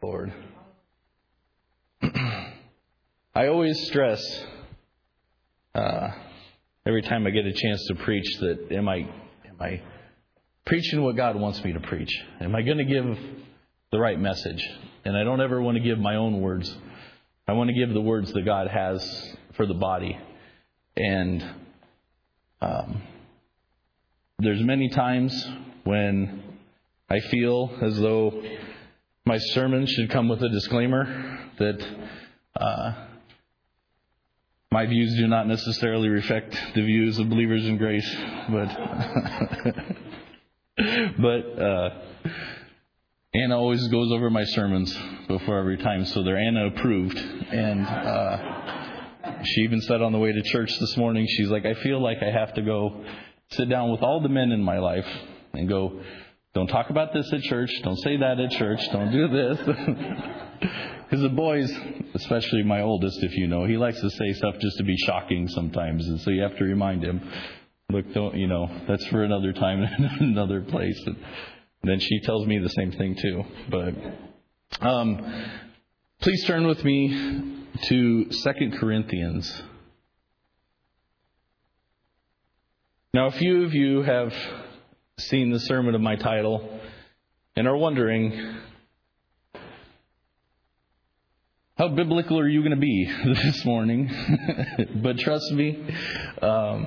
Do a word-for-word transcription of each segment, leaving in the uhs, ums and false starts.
Lord. I always stress uh, every time I get a chance to preach that am I am I preaching what God wants me to preach? Am I going to give the right message? And I don't ever want to give my own words. I want to give the words that God has for the body. And um, there's many times when I feel as though my sermon should come with a disclaimer that uh, my views do not necessarily reflect the views of believers in grace, but but uh, Anna always goes over my sermons before every time, so they're Anna approved. And uh, she even said on the way to church this morning, she's like, I feel like I have to go sit down with all the men in my life and go, don't talk about this at church, don't say that at church, don't do this. Because the boys, especially my oldest, if you know, he likes to say stuff just to be shocking sometimes. And so you have to remind him, look, don't, you know, that's for another time and another place. And then she tells me the same thing too. But um, please turn with me to Second Corinthians. Now, a few of you have seen the sermon of my title and are wondering, how biblical are you going to be this morning? But trust me, um,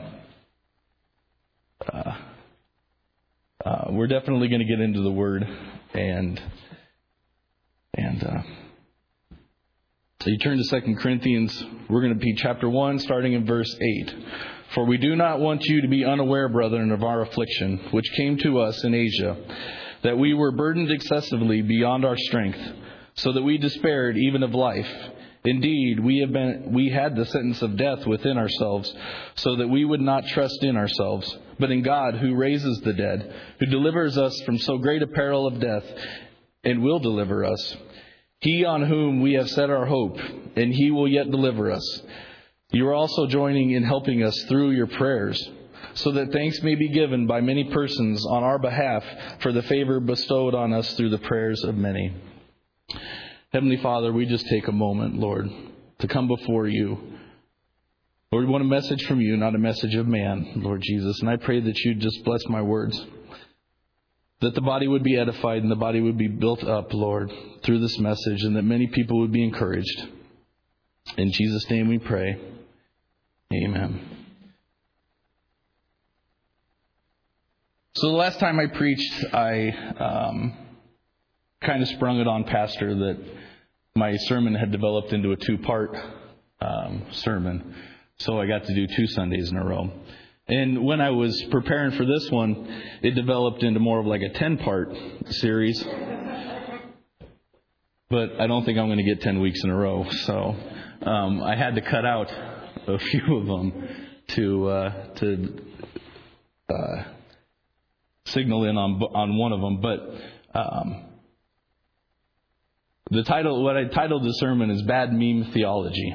uh, uh, we're definitely going to get into the Word. And and uh, so you turn to Second Corinthians. We're going to be chapter one, starting in verse eight. For we do not want you to be unaware, brethren, of our affliction, which came to us in Asia, that we were burdened excessively beyond our strength, so that we despaired even of life. Indeed, we have been we had the sentence of death within ourselves, so that we would not trust in ourselves, but in God, who raises the dead, who delivers us from so great a peril of death, and will deliver us. He on whom we have set our hope, and He will yet deliver us. You are also joining in helping us through your prayers, so that thanks may be given by many persons on our behalf for the favor bestowed on us through the prayers of many. Heavenly Father, we just take a moment, Lord, to come before you. Lord, we want a message from you, not a message of man, Lord Jesus. And I pray that you just bless my words, that the body would be edified and the body would be built up, Lord, through this message, and that many people would be encouraged. In Jesus' name we pray. Amen. So the last time I preached, I um, kind of sprung it on Pastor that my sermon had developed into a two-part um, sermon. So I got to do two Sundays in a row. And when I was preparing for this one, it developed into more of like a ten-part series. But I don't think I'm going to get ten weeks in a row. So um, I had to cut out a few of them to uh, to uh, signal in on on one of them. But um, the title, what I titled the sermon, is Bad Meme Theology.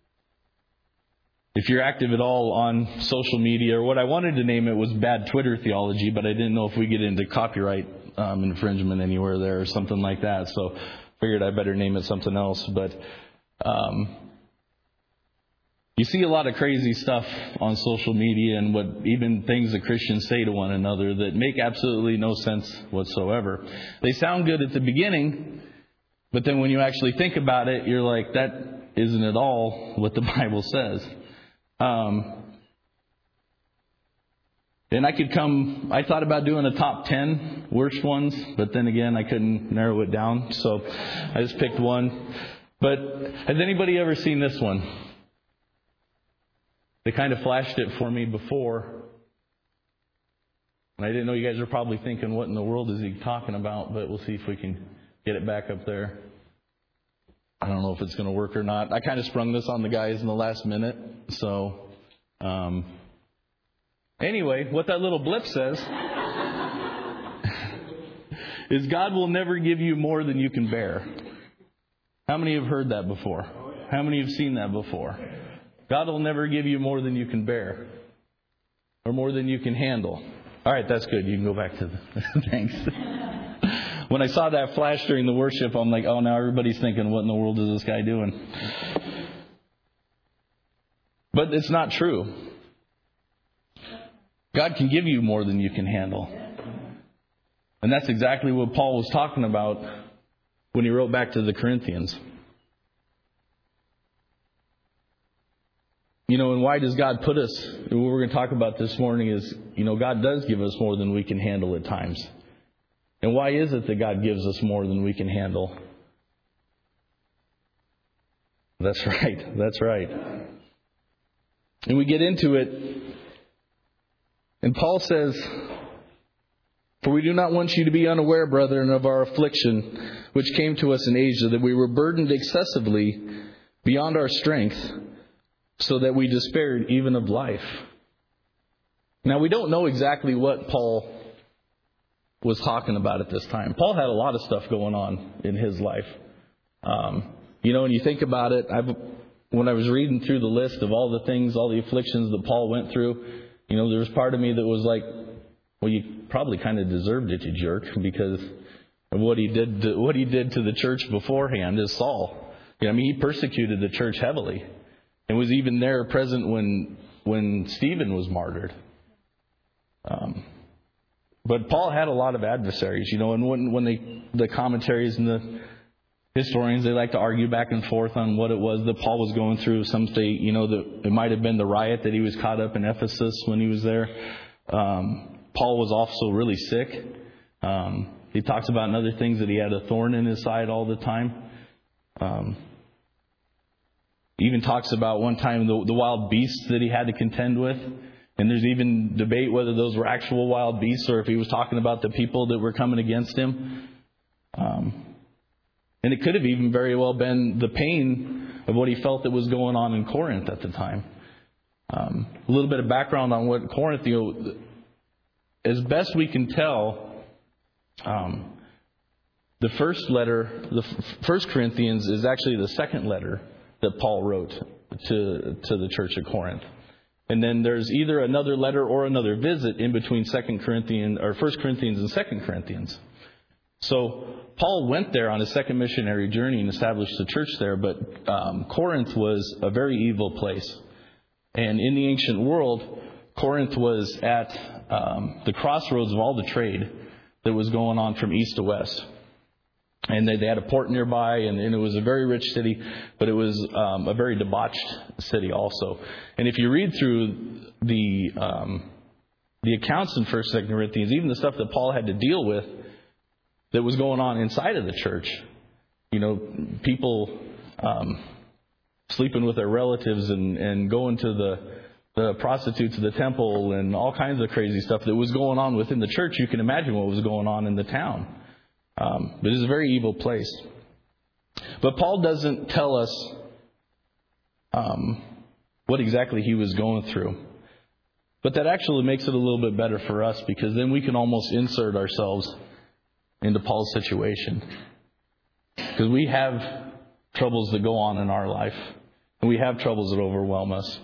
If you're active at all on social media, or what I wanted to name it was Bad Twitter Theology, but I didn't know if we get into copyright um, infringement anywhere there or something like that. So figured I better name it something else. But um, you see a lot of crazy stuff on social media, and what even things that Christians say to one another that make absolutely no sense whatsoever. They sound good at the beginning, but then when you actually think about it, you're like, that isn't at all what the Bible says. Um, and I could come, I thought about doing a top ten worst ones, but then again, I couldn't narrow it down. So I just picked one. But has anybody ever seen this one? They kind of flashed it for me before. And I didn't know you guys are probably thinking, what in the world is he talking about? But we'll see if we can get it back up there. I don't know if it's going to work or not. I kind of sprung this on the guys in the last minute. So, um, anyway, what that little blip says is God will never give you more than you can bear. How many have heard that before? How many have seen that before? God will never give you more than you can bear, or more than you can handle. All right, that's good. You can go back to the thanks. when I saw that flash during the worship, I'm like, oh, now everybody's thinking, what in the world is this guy doing? But it's not true. God can give you more than you can handle. And that's exactly what Paul was talking about when he wrote back to the Corinthians. You know, and why does God put us, what we're going to talk about this morning is, you know, God does give us more than we can handle at times. And why is it that God gives us more than we can handle? That's right. That's right. And we get into it. And Paul says, "For we do not want you to be unaware, brethren, of our affliction, which came to us in Asia, that we were burdened excessively beyond our strength, so that we despaired even of life." Now, we don't know exactly what Paul was talking about at this time. Paul had a lot of stuff going on in his life. Um, you know, when you think about it, I've, when I was reading through the list of all the things, all the afflictions that Paul went through, you know, there was part of me that was like, well, you probably kind of deserved it, you jerk, because of what he did to, what he did to the church beforehand as Saul. You know, I mean, he persecuted the church heavily. And was even there present when when Stephen was martyred. Um, but Paul had a lot of adversaries, you know, and when when they the commentaries and the historians, they like to argue back and forth on what it was that Paul was going through. Some say, you know, that it might have been the riot that he was caught up in Ephesus when he was there. Um, Paul was also really sick. Um, he talks about in other things that he had a thorn in his side all the time. Um, Even talks about one time the, the wild beasts that he had to contend with. And there's even debate whether those were actual wild beasts or if he was talking about the people that were coming against him. Um, and it could have even very well been the pain of what he felt that was going on in Corinth at the time. Um, a little bit of background on what Corinth, you know, as best we can tell, um, the first letter, the First Corinthians, is actually the second letter that Paul wrote to to the church at Corinth. And then there's either another letter or another visit in between Second Corinthians or First Corinthians and Second Corinthians. So Paul went there on his second missionary journey and established the church there, but um, Corinth was a very evil place. And in the ancient world, Corinth was at um, the crossroads of all the trade that was going on from east to west. And they, they had a port nearby, and, and it was a very rich city, but it was um, a very debauched city also. And if you read through the um, the accounts in First and Second Corinthians, even the stuff that Paul had to deal with that was going on inside of the church, you know, people um, sleeping with their relatives and, and going to the the prostitutes of the temple and all kinds of crazy stuff that was going on within the church. You can imagine what was going on in the town. Um, but it's a very evil place. But Paul doesn't tell us um, what exactly he was going through. But that actually makes it a little bit better for us, because then we can almost insert ourselves into Paul's situation. Because we have troubles that go on in our life. And we have troubles that overwhelm us.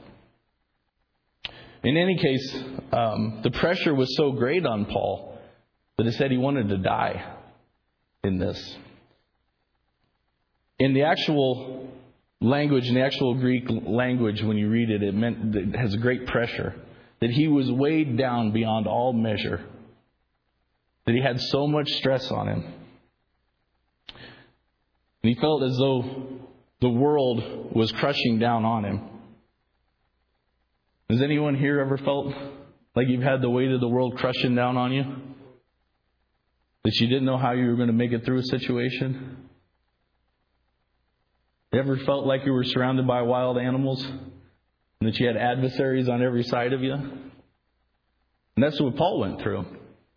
In any case, um, the pressure was so great on Paul that it said he wanted to die in this. In the actual language, in the actual Greek language, when you read it, it meant that it has a great pressure. That he was weighed down beyond all measure. That he had so much stress on him. And he felt as though the world was crushing down on him. Has anyone here ever felt like you've had the weight of the world crushing down on you? That you didn't know how you were going to make it through a situation? You ever felt like you were surrounded by wild animals? And that you had adversaries on every side of you? And that's what Paul went through.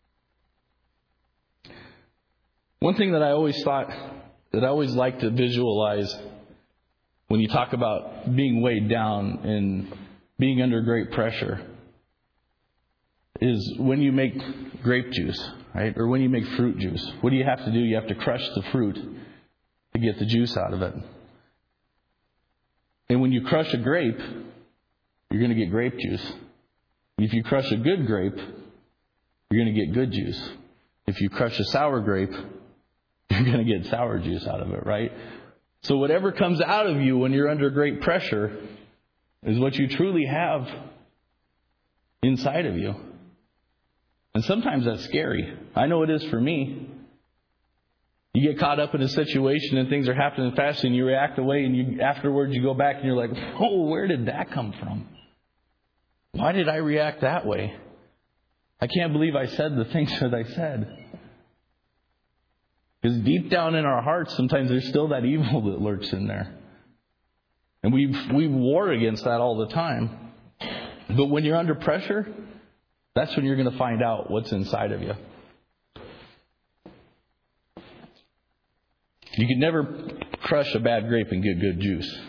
One thing that I always thought, that I always like to visualize when you talk about being weighed down and being under great pressure, is when you make grape juice, right? Or when you make fruit juice. What do you have to do? You have to crush the fruit to get the juice out of it. And when you crush a grape, you're going to get grape juice. If you crush a good grape, you're going to get good juice. If you crush a sour grape, you're going to get sour juice out of it, right? So whatever comes out of you when you're under great pressure is what you truly have inside of you. And sometimes that's scary. I know it is for me. You get caught up in a situation and things are happening fast and you react away, and you afterwards you go back and you're like, oh, where did that come from? Why did I react that way? I can't believe I said the things that I said. Because deep down in our hearts, sometimes there's still that evil that lurks in there. And we we war against that all the time. But when you're under pressure, that's when you're going to find out what's inside of you. You can never crush a bad grape and get good juice.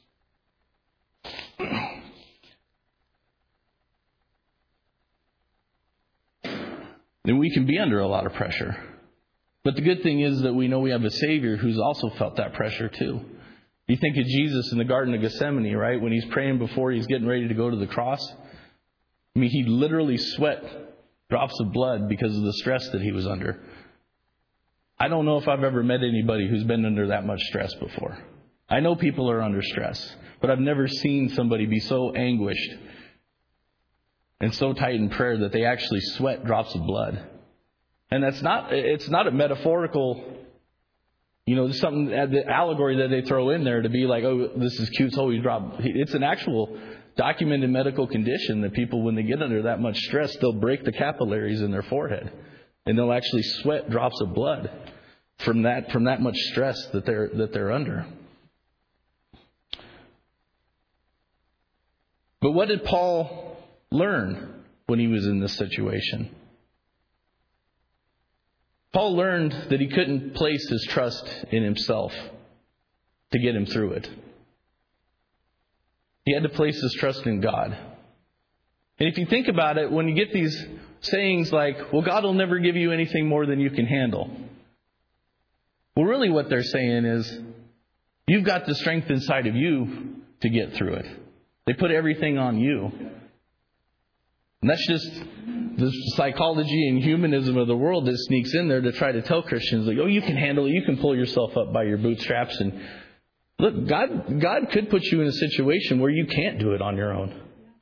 And we can be under a lot of pressure. But the good thing is that we know we have a Savior who's also felt that pressure too. You think of Jesus in the Garden of Gethsemane, right? When he's praying before he's getting ready to go to the cross. I mean, he literally sweat drops of blood because of the stress that he was under. I don't know if I've ever met anybody who's been under that much stress before. I know people are under stress, but I've never seen somebody be so anguished and so tight in prayer that they actually sweat drops of blood. And that's not, it's not a metaphorical, you know, something, the allegory that they throw in there to be like, oh, this is cute, so he dropped. It's an actual documented medical condition that people, when they get under that much stress, they'll break the capillaries in their forehead. And they'll actually sweat drops of blood from that, from that much stress that they're, that they're under. But what did Paul learn when he was in this situation? Paul learned that he couldn't place his trust in himself to get him through it. He had to place his trust in God. And if you think about it, when you get these sayings like, well, God will never give you anything more than you can handle. Well, really what they're saying is, you've got the strength inside of you to get through it. They put everything on you. And that's just the psychology and humanism of the world that sneaks in there to try to tell Christians, like, oh, you can handle it. You can pull yourself up by your bootstraps. And look, God, God could put you in a situation where you can't do it on your own.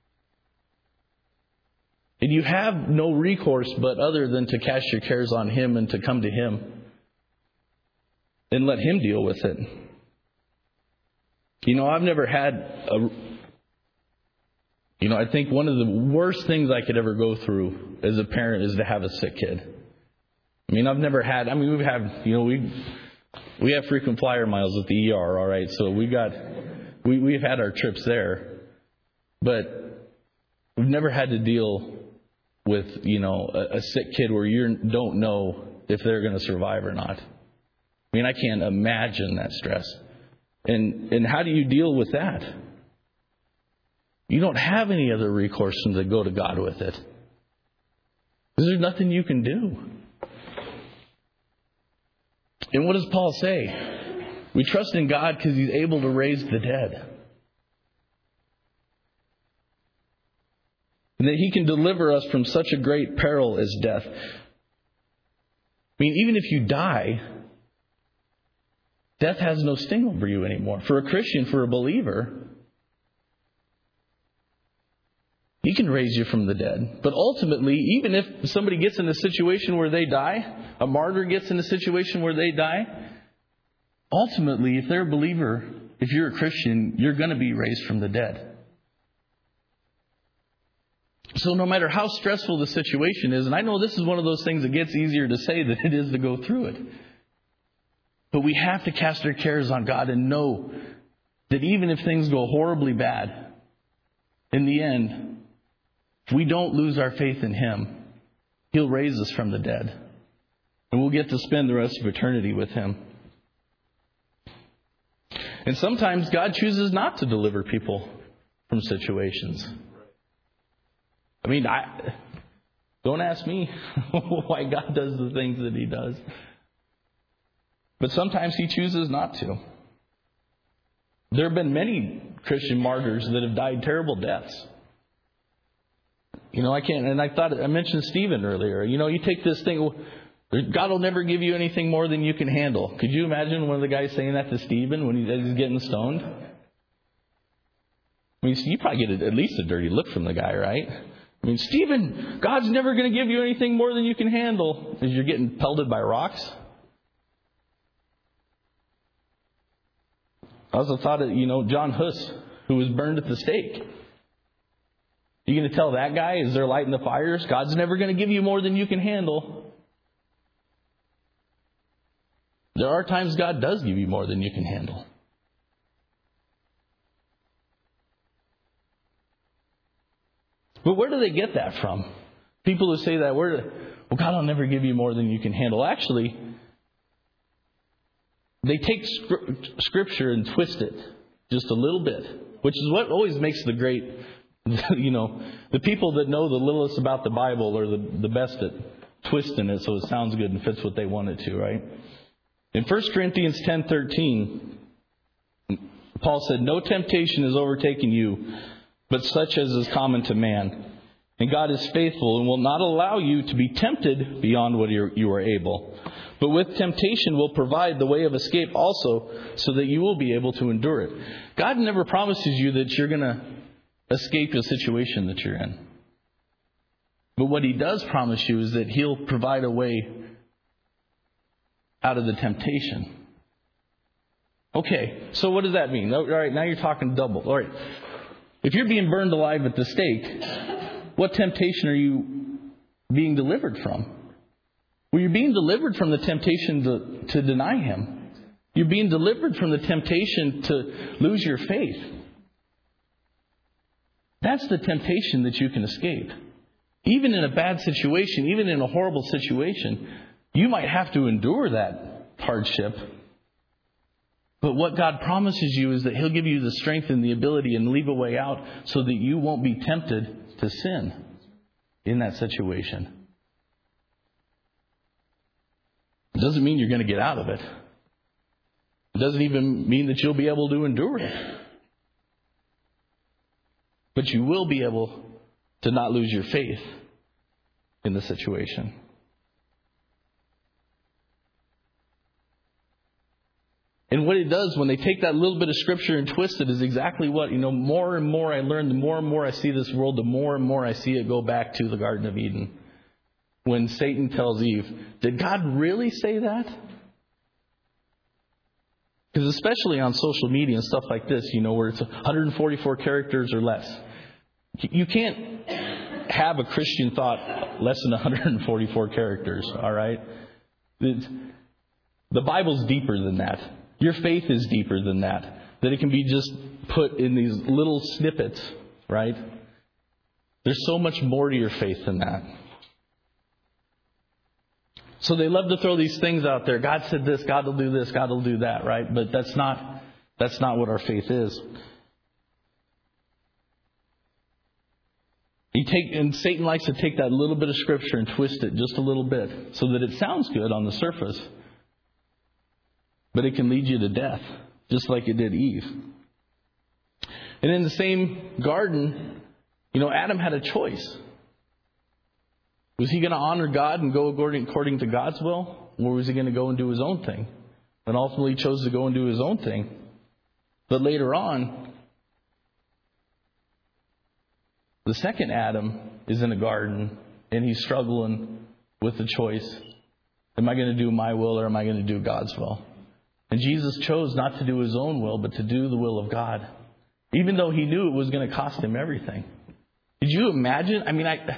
And you have no recourse but other than to cast your cares on Him and to come to Him and let Him deal with it. You know, I've never had a... You know, I think one of the worst things I could ever go through as a parent is to have a sick kid. I mean, I've never had... I mean, we've had... You know, we we have frequent flyer miles at the E R, all right? So we got... We, we've had our trips there. But we've never had to deal with, you know, a, a sick kid where you don't know if they're going to survive or not. I mean, I can't imagine that stress. And and how do you deal with that? You don't have any other recourse than to go to God with it. There's nothing you can do. And what does Paul say? We trust in God because He's able to raise the dead. And that He can deliver us from such a great peril as death. I mean, even if you die, death has no sting over you anymore. For a Christian, for a believer, He can raise you from the dead. But ultimately, even if somebody gets in a situation where they die, a martyr gets in a situation where they die, ultimately, if they're a believer, if you're a Christian, you're going to be raised from the dead. So no matter how stressful the situation is, and I know this is one of those things that gets easier to say than it is to go through it. But we have to cast our cares on God and know that even if things go horribly bad, in the end, if we don't lose our faith in Him, He'll raise us from the dead. And we'll get to spend the rest of eternity with Him. And sometimes God chooses not to deliver people from situations. I mean, I don't ask me why God does the things that He does. But sometimes He chooses not to. There have been many Christian martyrs that have died terrible deaths. You know, I can't, and I thought, I mentioned Stephen earlier. You know, you take this thing, God will never give you anything more than you can handle. Could you imagine one of the guys saying that to Stephen when he's getting stoned? I mean, you probably get at least a dirty look from the guy, right? I mean, Stephen, God's never going to give you anything more than you can handle as you're getting pelted by rocks. I also thought of, you know, John Huss, who was burned at the stake. You going to tell that guy as they're lighting the fires, God's never going to give you more than you can handle? There are times God does give you more than you can handle. But where do they get that from? People who say that, where do, well, God will never give you more than you can handle. Actually, they take Scripture and twist it just a little bit, which is what always makes the great, you know, the people that know the littlest about the Bible are the, the best at twisting it so it sounds good and fits what they want it to, right? In First Corinthians ten thirteen, Paul said, "No temptation has overtaken you, but such as is common to man. And God is faithful and will not allow you to be tempted beyond what you are able. But with temptation will provide the way of escape also, so that you will be able to endure it." God never promises you that you're going to escape a situation that you're in. But what He does promise you is that He'll provide a way out of the temptation. Okay, so what does that mean? All right, now you're talking double. All right, if you're being burned alive at the stake, what temptation are you being delivered from? Well, you're being delivered from the temptation to, to deny Him. You're being delivered from the temptation to lose your faith. That's the temptation that you can escape. Even in a bad situation, even in a horrible situation, you might have to endure that hardship. But what God promises you is that He'll give you the strength and the ability and leave a way out so that you won't be tempted to sin in that situation. It doesn't mean you're going to get out of it. It doesn't even mean that you'll be able to endure it. But you will be able to not lose your faith in the situation. And what it does when they take that little bit of Scripture and twist it is exactly what, you know, more and more I learn, the more and more I see this world, the more and more I see it go back to the Garden of Eden. When Satan tells Eve, did God really say that? Because especially on social media and stuff like this, you know, where it's one hundred forty-four characters or less. You can't have a Christian thought less than one hundred forty-four characters, all right? It's, the Bible's deeper than that. Your faith is deeper than that. That it can be just put in these little snippets, right? There's so much more to your faith than that. So they love to throw these things out there. God said this, God will do this, God will do that, right? But that's not that's not what our faith is. You take and Satan likes to take that little bit of Scripture and twist it just a little bit so that it sounds good on the surface. But it can lead you to death, just like it did Eve. And in the same garden, you know, Adam had a choice. Was he going to honor God and go according, according to God's will? Or was he going to go and do his own thing? And ultimately chose to go and do his own thing. But later on, the second Adam is in a garden and he's struggling with the choice. Am I going to do my will or am I going to do God's will? And Jesus chose not to do his own will, but to do the will of God. Even though he knew it was going to cost him everything. Did you imagine? I mean, I...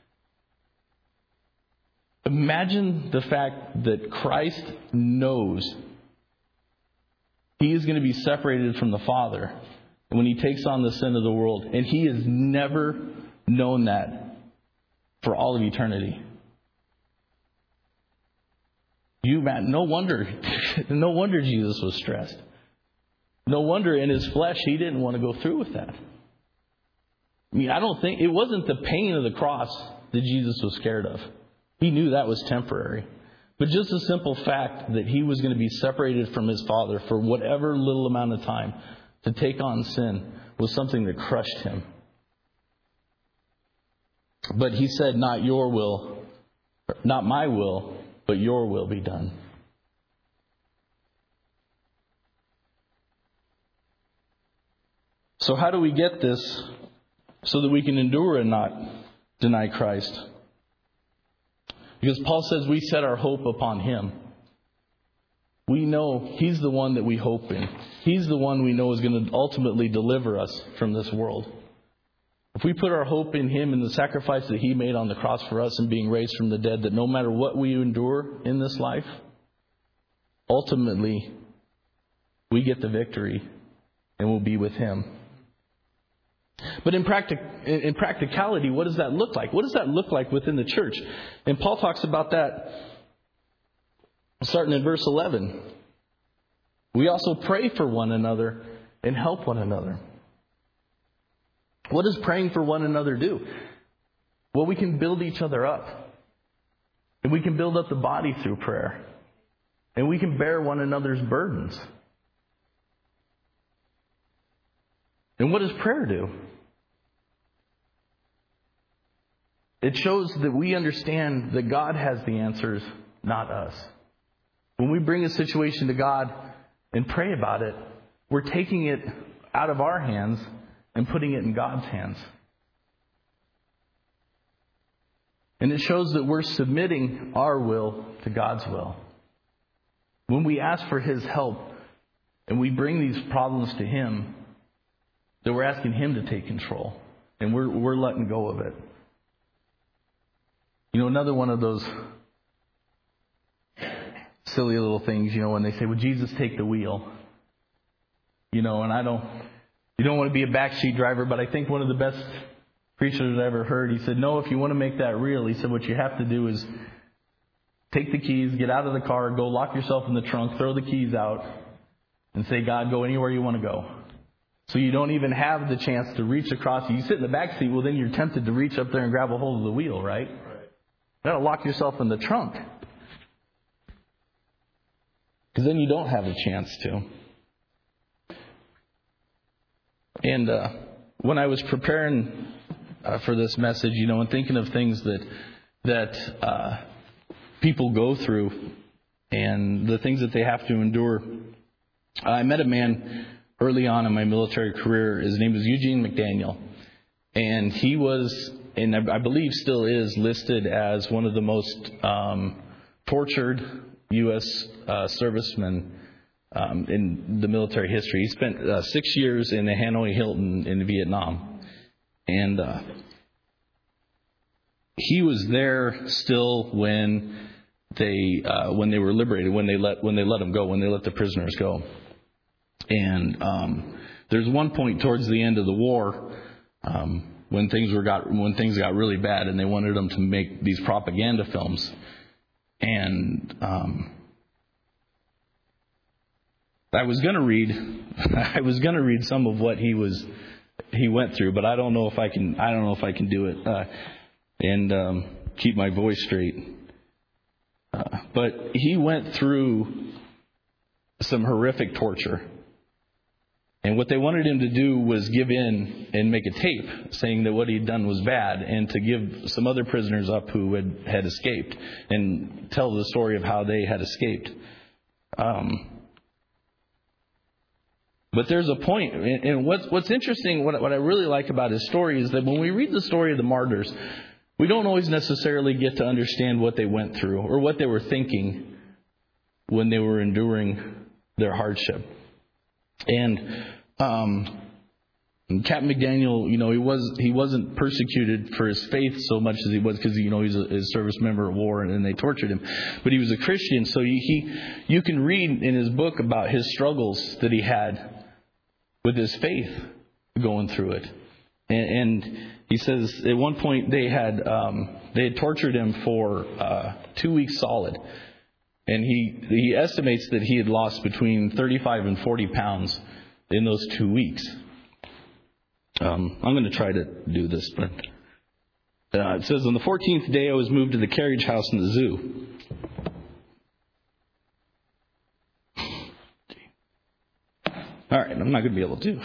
Imagine the fact that Christ knows he is going to be separated from the Father when he takes on the sin of the world. And he has never known that for all of eternity. You, man, no wonder, no wonder Jesus was stressed. No wonder in his flesh he didn't want to go through with that. I mean, I don't think, it wasn't the pain of the cross that Jesus was scared of. He knew that was temporary. But just the simple fact that he was going to be separated from his Father for whatever little amount of time to take on sin was something that crushed him. But he said, not your will, not my will, but your will be done. So how do we get this so that we can endure and not deny Christ? Because Paul says we set our hope upon Him. We know He's the one that we hope in. He's the one we know is going to ultimately deliver us from this world. If we put our hope in Him and the sacrifice that He made on the cross for us and being raised from the dead, that no matter what we endure in this life, ultimately we get the victory and we'll be with Him. But in, practic- in practicality, what does that look like? What does that look like within the church? And Paul talks about that starting in verse eleven. We also pray for one another and help one another. What does praying for one another do? Well, we can build each other up. And we can build up the body through prayer. And we can bear one another's burdens. And what does prayer do? It shows that we understand that God has the answers, not us. When we bring a situation to God and pray about it, we're taking it out of our hands and putting it in God's hands. And it shows that we're submitting our will to God's will. When we ask for His help and we bring these problems to Him, that we're asking Him to take control. And we're we're letting go of it. You know, another one of those silly little things, you know, when they say, "Would Jesus take the wheel?" You know, and I don't, you don't want to be a backseat driver, but I think one of the best preachers I ever heard, he said, "No, if you want to make that real," he said, "what you have to do is take the keys, get out of the car, go lock yourself in the trunk, throw the keys out, and say, God, go anywhere you want to go." So you don't even have the chance to reach across. You sit in the back seat, well, then you're tempted to reach up there and grab a hold of the wheel, right? Right. You got to lock yourself in the trunk. Because then you don't have a chance to. And uh, when I was preparing uh, for this message, you know, and thinking of things that that uh, people go through and the things that they have to endure, I met a man early on in my military career. His name was Eugene McDaniel. And he was, and I believe still is, listed as one of the most um, tortured U S uh, servicemen um, in the military history. He spent uh, six years in the Hanoi Hilton in Vietnam. And uh, he was there still when they uh, when they were liberated, when they let when they let him go, when they let the prisoners go. And um, there's one point towards the end of the war um, when things were got when things got really bad, and they wanted them to make these propaganda films. And um, I was going to read, I was going to read some of what he was he went through, but I don't know if I can. I don't know if I can do it uh, and um, keep my voice straight. Uh, but he went through some horrific torture. And what they wanted him to do was give in and make a tape saying that what he'd done was bad, and to give some other prisoners up who had, had escaped and tell the story of how they had escaped. Um, but there's a point, and what's, what's interesting, what, what I really like about his story is that when we read the story of the martyrs, we don't always necessarily get to understand what they went through or what they were thinking when they were enduring their hardship. And um, Captain McDaniel, you know, he was he wasn't persecuted for his faith so much as he was because, you know, he's a, a service member of war, and, and they tortured him. But he was a Christian, so he, he you can read in his book about his struggles that he had with his faith going through it. And, and he says at one point they had um, they had tortured him for uh, two weeks solid. And he he estimates that he had lost between thirty-five and forty pounds in those two weeks. Um, I'm going to try to do this, but uh, it says, on the fourteenth day I was moved to the carriage house in the zoo. All right, I'm not going to be able to.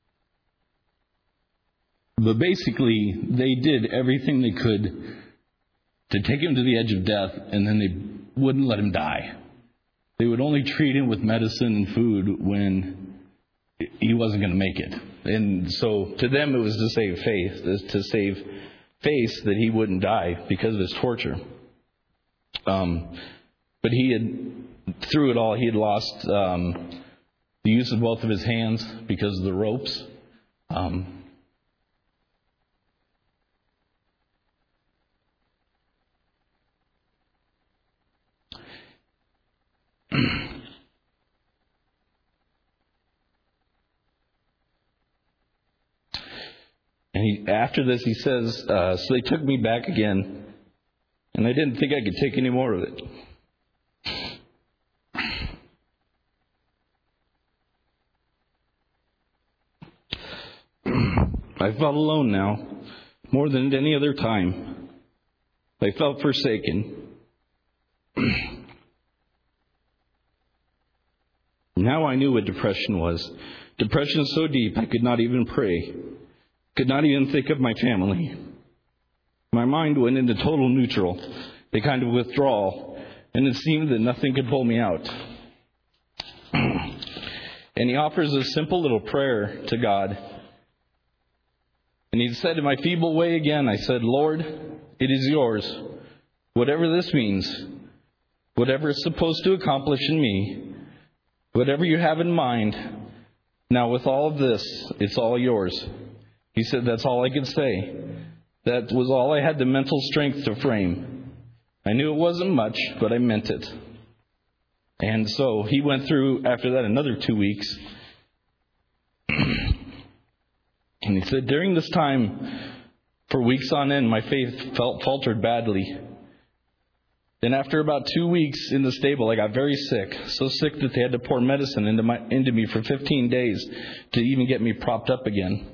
But basically, they did everything they could to take him to the edge of death, and then they wouldn't let him die. They would only treat him with medicine and food when he wasn't going to make it. And so to them it was to save faith, to save face that he wouldn't die because of his torture. Um, but he had, through it all, he had lost um, the use of both of his hands because of the ropes. Um, And he, after this, he says, uh, so they took me back again, and I didn't think I could take any more of it. I felt alone now, more than at any other time. I felt forsaken. Now I knew what depression was. Depression so deep I could not even pray. Could not even think of my family. My mind went into total neutral, a kind of withdrawal, and it seemed that nothing could pull me out. And he offers a simple little prayer to God. And he said, in my feeble way again, I said, Lord, it is yours. Whatever this means, whatever it's supposed to accomplish in me, whatever you have in mind, now with all of this, it's all yours. He said, that's all I could say. That was all I had the mental strength to frame. I knew it wasn't much, but I meant it. And so he went through, after that, another two weeks. And he said, during this time, for weeks on end, my faith felt faltered badly. Then after about two weeks in the stable, I got very sick. So sick that they had to pour medicine into my into me for fifteen days to even get me propped up again.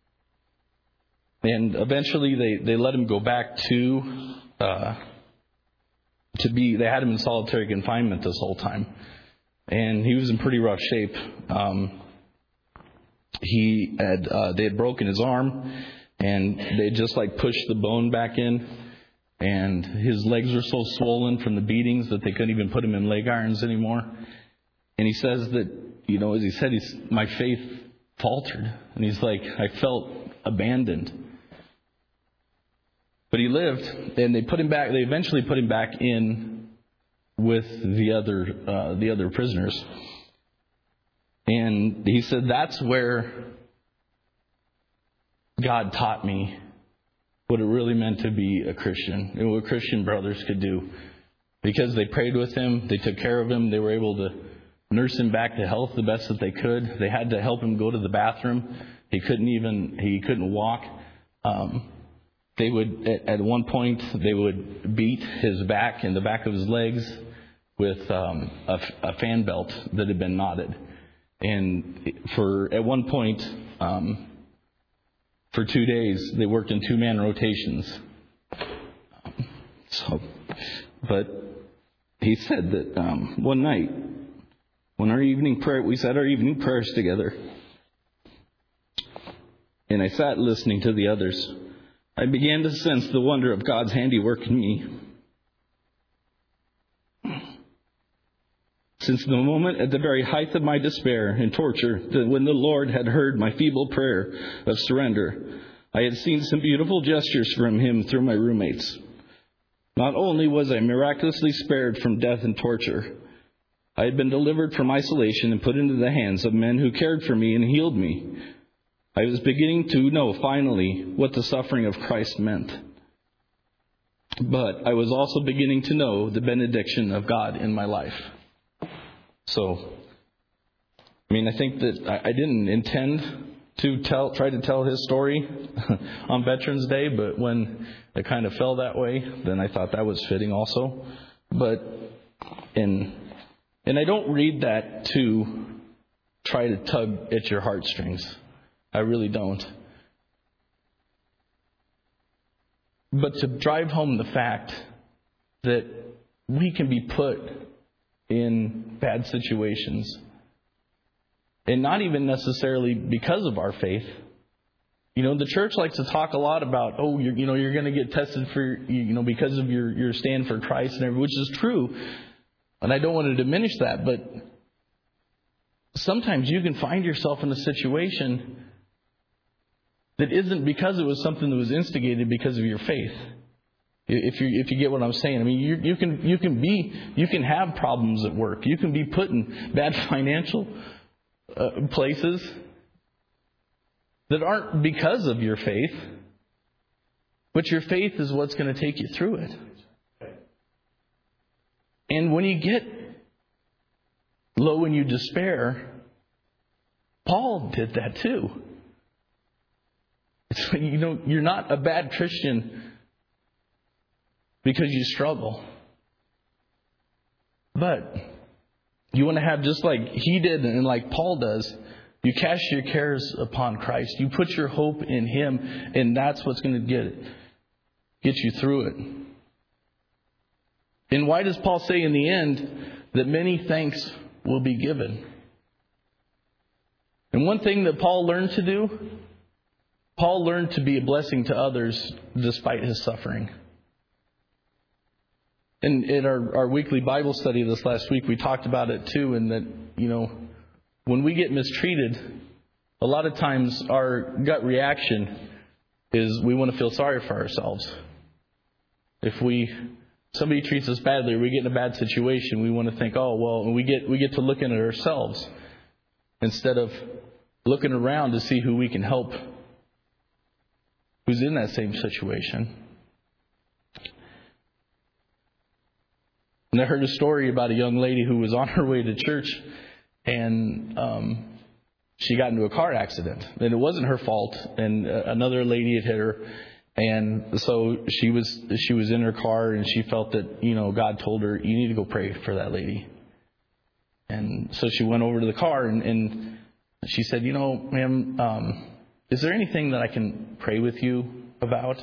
And eventually they, they let him go back to uh, to be, they had him in solitary confinement this whole time. And he was in pretty rough shape. Um, he had, uh, they had broken his arm, and they just like pushed the bone back in. And his legs were so swollen from the beatings that they couldn't even put him in leg irons anymore. And he says that, you know, as he said, he's, my faith faltered. And he's like, I felt abandoned. But he lived, and they put him back. They eventually put him back in with the other uh, the other prisoners. And he said that's where God taught me what it really meant to be a Christian and what Christian brothers could do. Because they prayed with him, they took care of him, they were able to nurse him back to health the best that they could. They had to help him go to the bathroom. He couldn't even he couldn't walk. Um, They would, at one point, they would beat his back and the back of his legs with um, a, a fan belt that had been knotted. And for at one point, um, for two days, they worked in two-man rotations. So, but he said that um, one night, when our evening prayer, we said our evening prayers together, and I sat listening to the others. I began to sense the wonder of God's handiwork in me. Since the moment at the very height of my despair and torture, that when the Lord had heard my feeble prayer of surrender, I had seen some beautiful gestures from him through my roommates. Not only was I miraculously spared from death and torture, I had been delivered from isolation and put into the hands of men who cared for me and healed me. I was beginning to know, finally, what the suffering of Christ meant. But I was also beginning to know the benediction of God in my life. So, I mean, I think that I didn't intend to tell, try to tell his story on Veterans Day, but when it kind of fell that way, then I thought that was fitting also. But, and, and I don't read that to try to tug at your heartstrings. I really don't. But to drive home the fact that we can be put in bad situations, and not even necessarily because of our faith, You know, the church likes to talk a lot about, oh, you're, you know, you're going to get tested for, you know, because of your, your stand for Christ and everything, which is true. And I don't want to diminish that, but sometimes you can find yourself in a situation that isn't because it was something that was instigated because of your faith. If you if you get what I'm saying, I mean, you you can you can be you can have problems at work. You can be put in bad financial uh, places that aren't because of your faith, but your faith is what's going to take you through it. And when you get low and you despair, Paul did that too. It's, you know, you're not a bad Christian because you struggle. But you want to have, just like he did and like Paul does, you cast your cares upon Christ. You put your hope in Him, and that's what's going to get it, get you through it. And why does Paul say in the end that many thanks will be given? And one thing that Paul learned to do, Paul learned to be a blessing to others despite his suffering. And in our, our weekly Bible study this last week, we talked about it too, and that, you know, when we get mistreated, a lot of times our gut reaction is we want to feel sorry for ourselves. If we somebody treats us badly or we get in a bad situation, we want to think, oh, well, and we get we get to looking at ourselves instead of looking around to see who we can help who's in that same situation. And I heard a story about a young lady who was on her way to church, and um, she got into a car accident. And it wasn't her fault, and uh, another lady had hit her. And so she was she was in her car, and she felt that, you know, God told her, you need to go pray for that lady. And so she went over to the car, and, and she said, you know, ma'am, um, is there anything that I can pray with you about?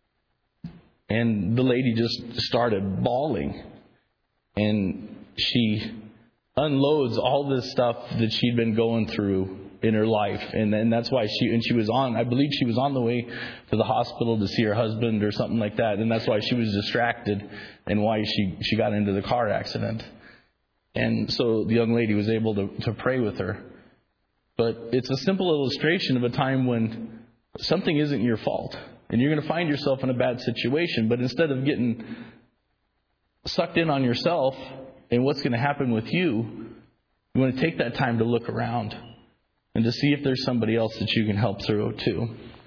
And the lady just started bawling. And she unloads all this stuff that she'd been going through in her life. And then that's why she, and she was on, I believe she was on the way to the hospital to see her husband or something like that. And that's why she was distracted and why she, she got into the car accident. And so the young lady was able to, to pray with her. But it's a simple illustration of a time when something isn't your fault. And you're going to find yourself in a bad situation. But instead of getting sucked in on yourself and what's going to happen with you, you want to take that time to look around and to see if there's somebody else that you can help through too.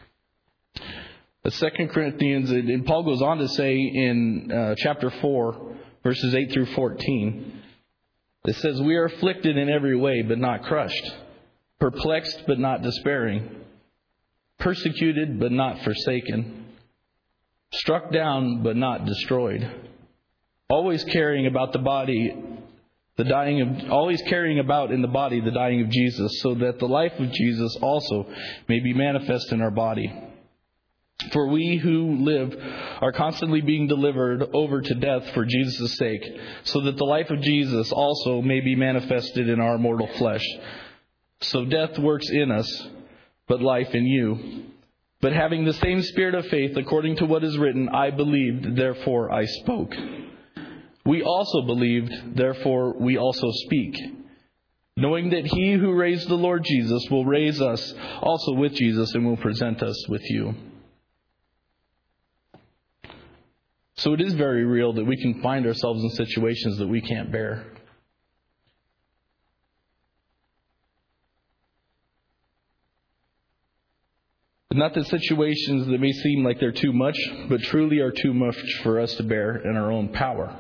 The Second Corinthians, and Paul goes on to say in uh, chapter four, verses eight through fourteen, it says, we are afflicted in every way, but not crushed, perplexed, but not despairing, persecuted, but not forsaken, struck down, but not destroyed, always carrying about the body the dying of always carrying about in the body the dying of Jesus, so that the life of Jesus also may be manifest in our body. For we who live are constantly being delivered over to death for Jesus' sake, so that the life of Jesus also may be manifested in our mortal flesh. So death works in us, but life in you. But having the same spirit of faith, according to what is written, I believed, therefore I spoke. We also believed, therefore we also speak, knowing that He who raised the Lord Jesus will raise us also with Jesus and will present us with you. So it is very real that we can find ourselves in situations that we can't bear. Not the situations that may seem like they're too much, but truly are too much for us to bear in our own power.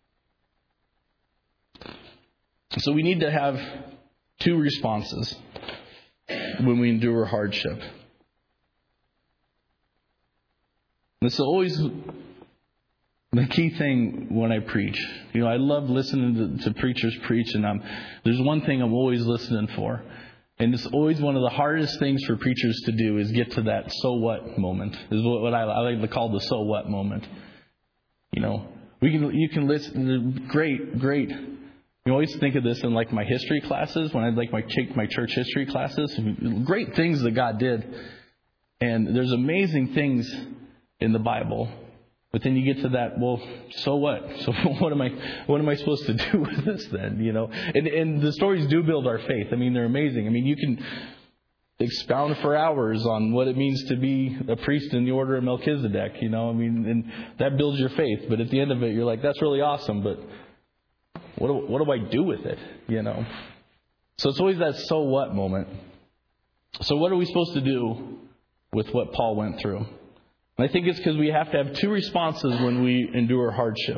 So we need to have two responses when we endure hardship. This is always the key thing when I preach. You know, I love listening to, to preachers preach, and I'm, there's one thing I'm always listening for. And it's always one of the hardest things for preachers to do is get to that so what moment. Is what, what I, I like to call the so what moment. You know, we can you can listen. Great, great. You always think of this in like my history classes when I'd like my take my church history classes. Great things that God did, And there's amazing things in the Bible. But then you get to that, well, so what? So what am I what am I supposed to do with this then? You know? And and the stories do build our faith. I mean, they're amazing. I mean, you can expound for hours on what it means to be a priest in the order of Melchizedek, you know. I mean, and that builds your faith. But at the end of it, you're like, that's really awesome, but what do, what do I do with it? You know? So it's always that so what moment. So what are we supposed to do with what Paul went through? And I think it's because we have to have two responses when we endure hardship.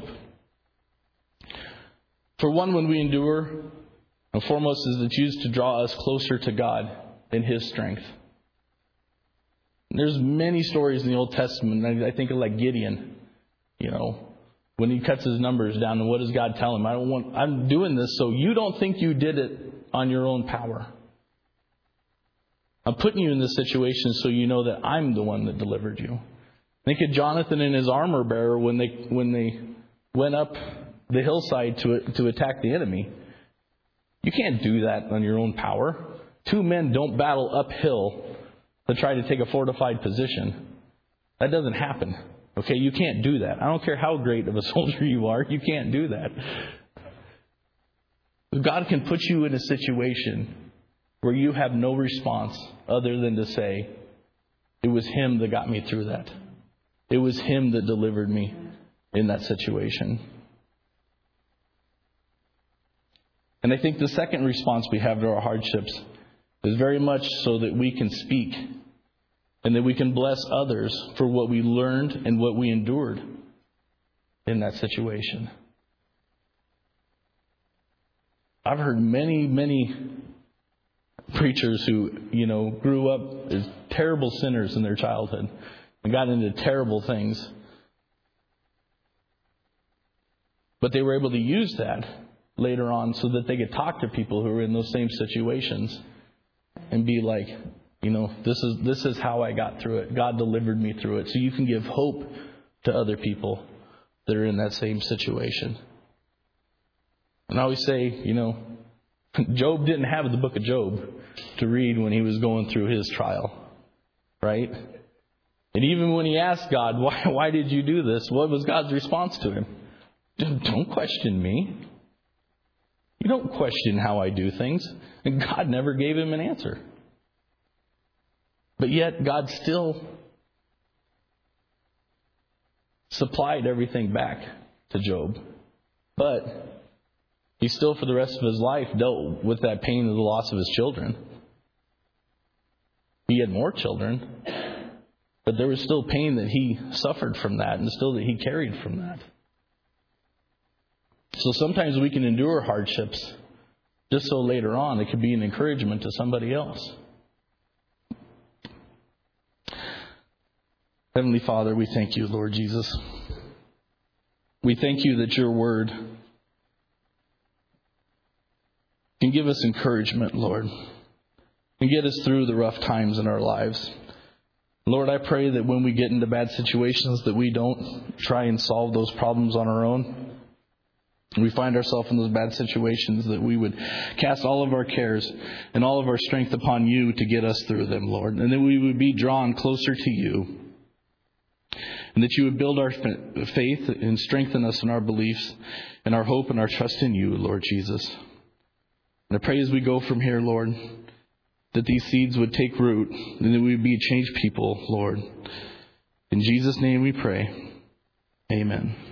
For one, when we endure, and foremost is it's used to draw us closer to God in His strength. And there's many stories in the Old Testament. I think of like Gideon, you know, when he cuts his numbers down, and what does God tell him? I don't want. I'm doing this so you don't think you did it on your own power. I'm putting you in this situation so you know that I'm the one that delivered you. Think of Jonathan and his armor bearer when they when they went up the hillside to to attack the enemy. You can't do that on your own power. Two men don't battle uphill to try to take a fortified position. That doesn't happen. Okay, you can't do that. I don't care how great of a soldier you are, you can't do that. God can put you in a situation where you have no response other than to say, it was Him that got me through that. It was Him that delivered me in that situation. And I think the second response we have to our hardships is very much so that we can speak and that we can bless others for what we learned and what we endured in that situation. I've heard many, many preachers who, you know, grew up as terrible sinners in their childhood and got into terrible things. But they were able to use that later on so that they could talk to people who were in those same situations and be like, you know, this is this is how I got through it. God delivered me through it. So you can give hope to other people that are in that same situation. And I always say, you know, Job didn't have the book of Job to read when he was going through his trial, right? And even when he asked God, why, why did you do this? What was God's response to him? Don't question me. You don't question how I do things. And God never gave him an answer. But yet God still supplied everything back to Job. But he still, for the rest of his life, dealt with that pain of the loss of his children. He had more children, but there was still pain that he suffered from that and still that he carried from that. So sometimes we can endure hardships just so later on it could be an encouragement to somebody else. Heavenly Father, we thank you, Lord Jesus. We thank you that your word can give us encouragement, Lord, and get us through the rough times in our lives. Lord, I pray that when we get into bad situations that we don't try and solve those problems on our own. We find ourselves in those bad situations that we would cast all of our cares and all of our strength upon you to get us through them, Lord. And that we would be drawn closer to you. And that you would build our faith and strengthen us in our beliefs and our hope and our trust in you, Lord Jesus. And I pray as we go from here, Lord, that these seeds would take root and that we would be changed people, Lord. In Jesus' name we pray. Amen.